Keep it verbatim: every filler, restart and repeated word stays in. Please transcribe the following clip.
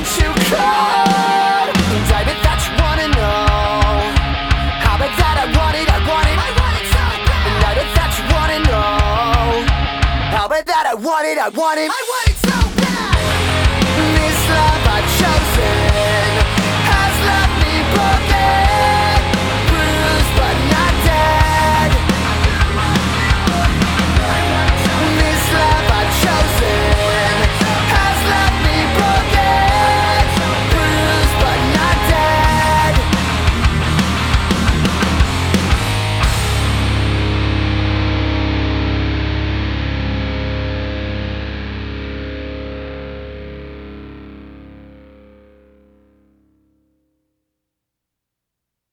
too cold. And I bet that you wanna know. I bet that I want it, I want it, I want it so bad. And I bet that you wanna know. I bet that I want it, I want it, I want it so bad.